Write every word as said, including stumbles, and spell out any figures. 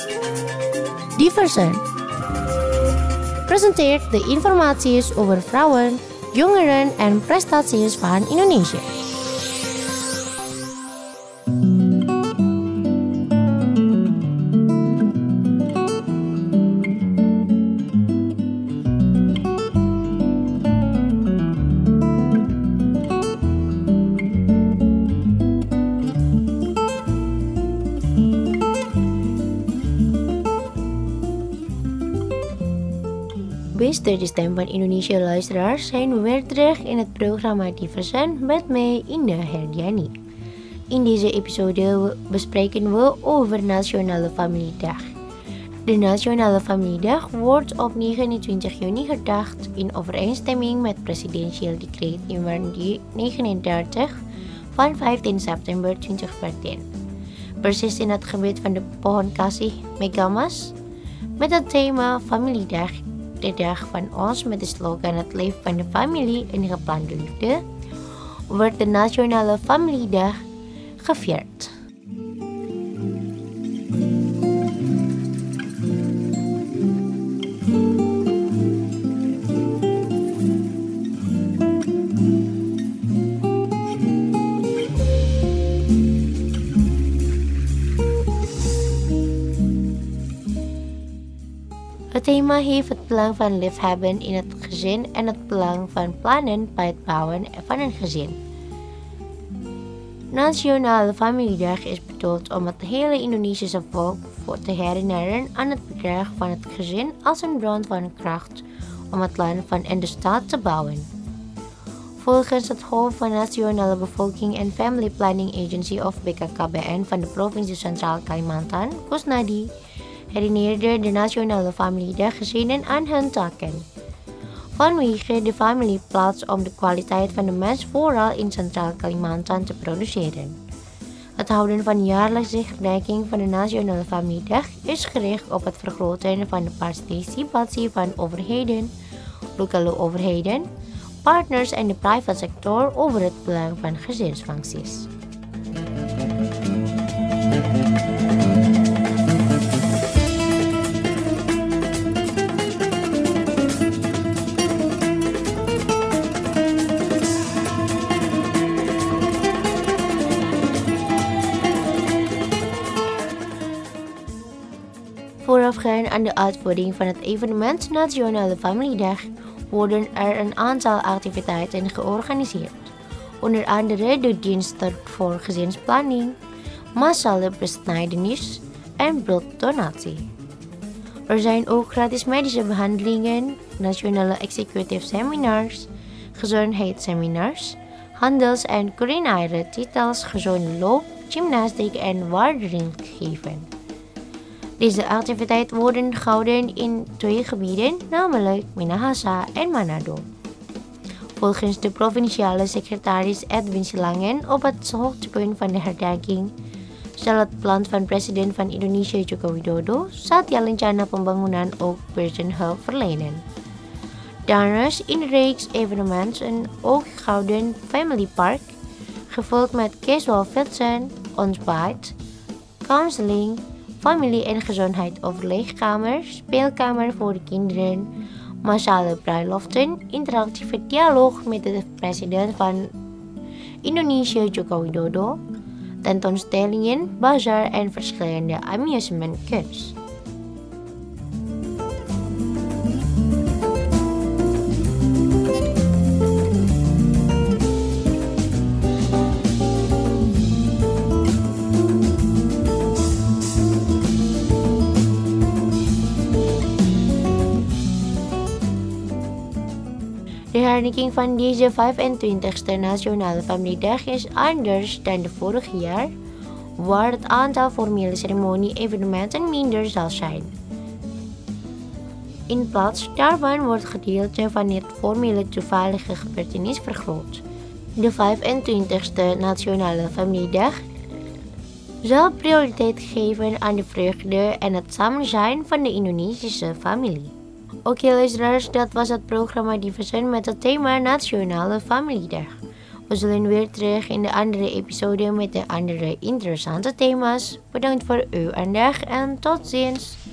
Diversen presenteert de informaties over vrouwen, jongeren en prestaties van Indonesië. Beste Stem van Indonesia luisteraars, zijn we weer terug in het programma Diversen met mij, Indah Herdiani. In deze episode bespreken we over Nationale Familiedag. De Nationale Familiedag wordt op negenentwintig juni herdacht in overeenstemming met presidentieel decreet nummer negenendertig van vijftien september twintig veertien. Precies in het gebied van de pohon kasih Megamas, met het thema Familiedag. De dag van ons met de slogan het leven van de familie en geplande liefde, wordt de Nationale Familiedag gevierd. Het thema heeft het belang van liefhebben in het gezin en het belang van plannen bij het bouwen van een gezin. Nationale Familiedag is bedoeld om het hele Indonesische volk voor te herinneren aan het bedrag van het gezin als een bron van kracht om het land van en de staat te bouwen. Volgens het hoofd van Nationale Bevolking en Family Planning Agency of B K K B N van de provincie Centraal Kalimantan, Kusnadi, herinnerde de Nationale Familiedag gezinnen aan hun taken. Vanwege de familie plaats om de kwaliteit van de mens vooral in Centraal Kalimantan te produceren. Het houden van jaarlijkse herdenking van de Nationale Familiedag is gericht op het vergroten van de participatie van overheden, lokale overheden, partners en de private sector over het belang van gezinsfuncties. Voorafgaand aan de uitvoering van het evenement Nationale Familiedag worden er een aantal activiteiten georganiseerd. Onder andere de diensten voor gezinsplanning, massale besnijdenis en bloeddonatie. Er zijn ook gratis medische behandelingen, nationale executive seminars, gezondheidsseminars, handels- en culinaire titels, gezonde loop, gymnastiek en waardering gegeven. Deze activiteiten worden gehouden in twee gebieden, namelijk Minahasa en Manado. Volgens de provinciale secretaris Edwin Silangen op het hoogtepunt van de herdenking zal het plan van president van Indonesië Joko Widodo Satya Lencana Pembangunan ook hulp verlenen. Daarnaast in de reeks evenementen ook gehouden Family Park, gevolgd met casual fietsen, ontbijt, counseling, familie- en gezondheidsoverlegkamer, speelkamer voor de kinderen, massale bruiloften, interactieve dialoog met de president van Indonesië Joko Widodo, tentoonstellingen, bazaar en verschillende amusementkunst. De herdenking van deze vijfentwintigste Nationale Familiedag is anders dan de vorige jaar, waar het aantal formele ceremonie-evenementen minder zal zijn. In plaats daarvan wordt het gedeelte van het formele toevallige gebeurtenis vergroot. De vijfentwintigste Nationale Familiedag zal prioriteit geven aan de vreugde en het samen zijn van de Indonesische familie. Oké luisteraars, dat was het programma Diversen met het thema Nationale Familiedag. We zullen weer terug in de andere episode met de andere interessante thema's. Bedankt voor uw aandacht en tot ziens!